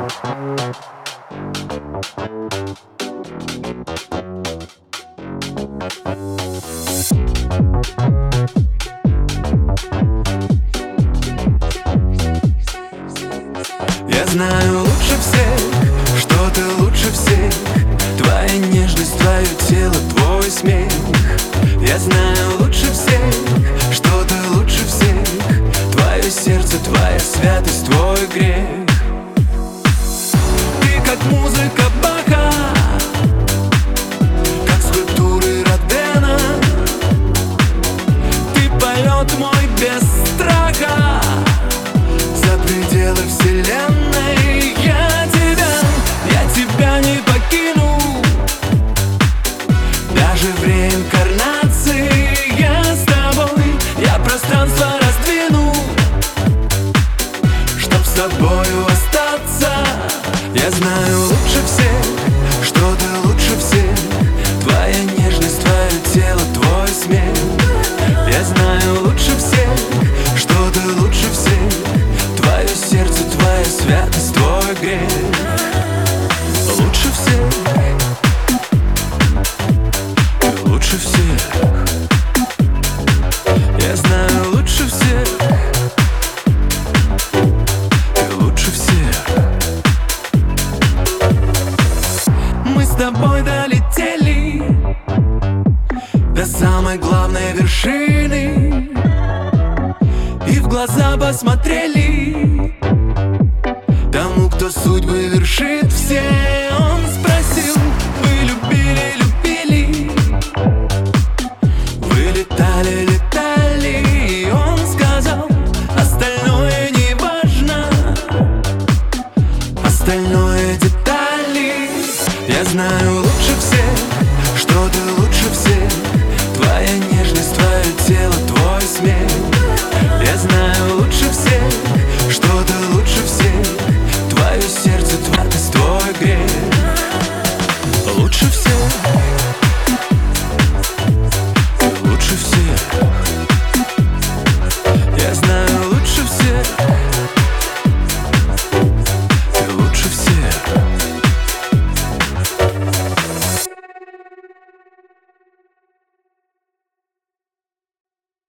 Я знаю лучше всех, что ты лучше всех. Твоя нежность, твое тело, твой смех. Я знаю лучше всех, что ты лучше всех. Твое сердце, твоя святость, твой грех. Ты как музыка Баха, как скульптуры Родена. Ты полет мой без страха за пределы вселенной. Я тебя не покину, даже в реинкарнации. Я с тобой, я пространство раздвину, чтоб с тобою остаться. Я знаю лучше всех, что ты лучше всех. Твоя нежность, твое тело, твой смех. Я знаю лучше всех, что ты лучше всех. Твое сердце, твоя святость, твой грех. Лучше всех, ты лучше всех. Я знаю лучше всех, ты лучше всех. Мы с тобой долетели до самой главной вершины и в глаза посмотрели тому, кто судьбы вершит все. Он спросил: вы любили, любили? Вы летали, летали? И он сказал: остальное не важно, остальное детали. Я знаю лучше всех, что ты лучше всех. Твоя нежность, твое тело, твой смех. Я знаю лучше всех, что ты лучше всех. Твое сердце, твой грех. Лучше всех.